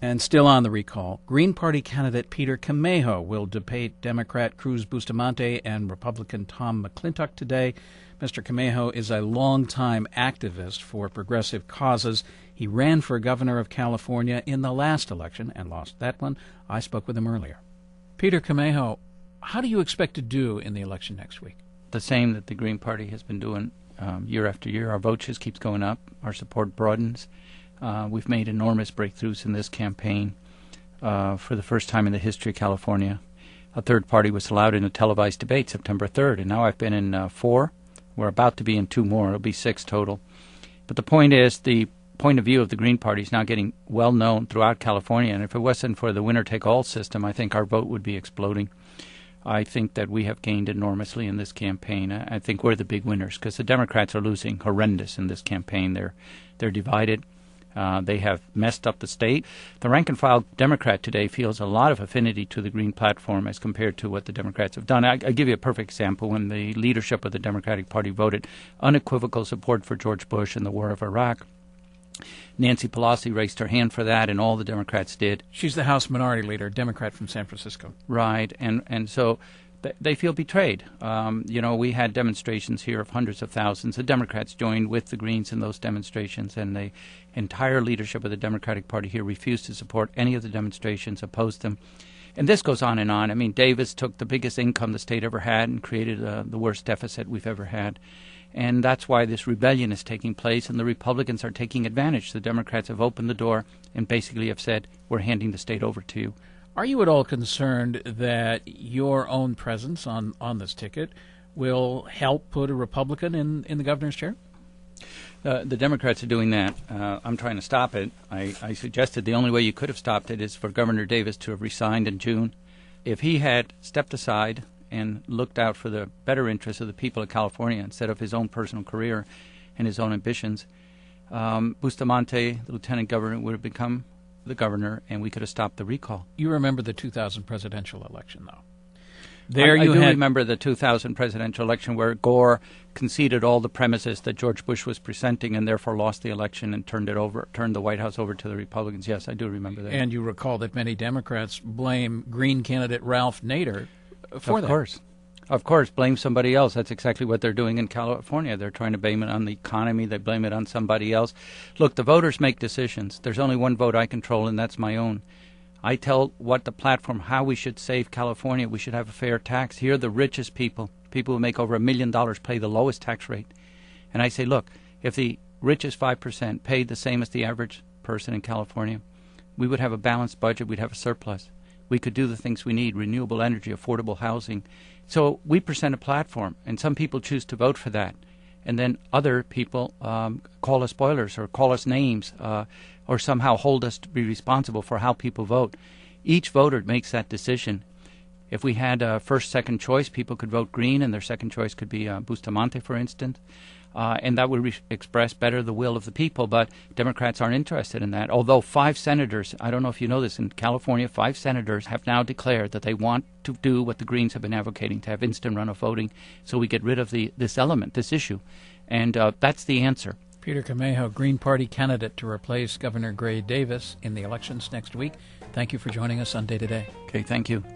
And still on the recall, Green Party candidate Peter Camejo will debate Democrat Cruz Bustamante and Republican Tom McClintock today. Mr. Camejo is a longtime activist for progressive causes. He ran for governor of California in the last election and lost that one. I spoke with him earlier. Peter Camejo, how do you expect to do in the election next week? The same that the Green Party has been doing year after year. Our vote just keeps going up. Our support broadens. We've made enormous breakthroughs in this campaign. For the first time in the history of California, a third party was allowed in a televised debate September 3rd, and now I've been in 4. We're about to be in 2 more. It'll be 6 total. But the point is, the point of view of the Green Party is now getting well known throughout California, and if it wasn't for the winner-take-all system, I think our vote would be exploding. I think that we have gained enormously in this campaign. I think we're the big winners because the Democrats are losing horrendous in this campaign. They're divided. They have messed up the state. The rank-and-file Democrat today feels a lot of affinity to the Green platform as compared to what the Democrats have done. I'll give you a perfect example. When the leadership of the Democratic Party voted unequivocal support for George Bush in the war of Iraq, Nancy Pelosi raised her hand for that, and all the Democrats did. She's the House Minority Leader, Democrat from San Francisco. Right, and so they feel betrayed. We had demonstrations here of hundreds of thousands. The Democrats joined with the Greens in those demonstrations, and the entire leadership of the Democratic Party here refused to support any of the demonstrations, opposed them. And this goes on and on. I mean, Davis took the biggest income the state ever had and created the worst deficit we've ever had. And that's why this rebellion is taking place, and the Republicans are taking advantage. The Democrats have opened the door and basically have said, we're handing the state over to you. Are you at all concerned that your own presence on this ticket will help put a Republican in the governor's chair? The Democrats are doing that. I'm trying to stop it. I suggested the only way you could have stopped it is for Governor Davis to have resigned in June. If he had stepped aside and looked out for the better interests of the people of California instead of his own personal career and his own ambitions, Bustamante, the lieutenant governor, would have become the governor, and we could have stopped the recall. You remember the 2000 presidential election, though. I do remember the 2000 presidential election where Gore conceded all the premises that George Bush was presenting and therefore lost the election and turned the White House over to the Republicans. Yes, I do remember that. And you recall that many Democrats blame Green candidate Ralph Nader for that. Of course, blame somebody else. That's exactly what they're doing in California. They're trying to blame it on the economy. They blame it on somebody else. Look, the voters make decisions. There's only one vote I control, and that's my own. I tell what the platform, how we should save California. We should have a fair tax. Here, the richest people who make over $1 million, pay the lowest tax rate. And I say, look, if the richest 5% paid the same as the average person in California, we would have a balanced budget. We'd have a surplus. We could do the things we need, renewable energy, affordable housing. So we present a platform, and some people choose to vote for that. And then other people call us spoilers or call us names or somehow hold us to be responsible for how people vote. Each voter makes that decision. If we had a first, second choice, people could vote Green, and their second choice could be Bustamante, for instance. And that would express better the will of the people, but Democrats aren't interested in that. Although 5 senators, I don't know if you know this, in California, 5 senators have now declared that they want to do what the Greens have been advocating, to have instant runoff voting, so we get rid of this element, this issue. And that's the answer. Peter Camejo, Green Party candidate to replace Governor Gray Davis in the elections next week. Thank you for joining us on Day to Day. Okay, thank you.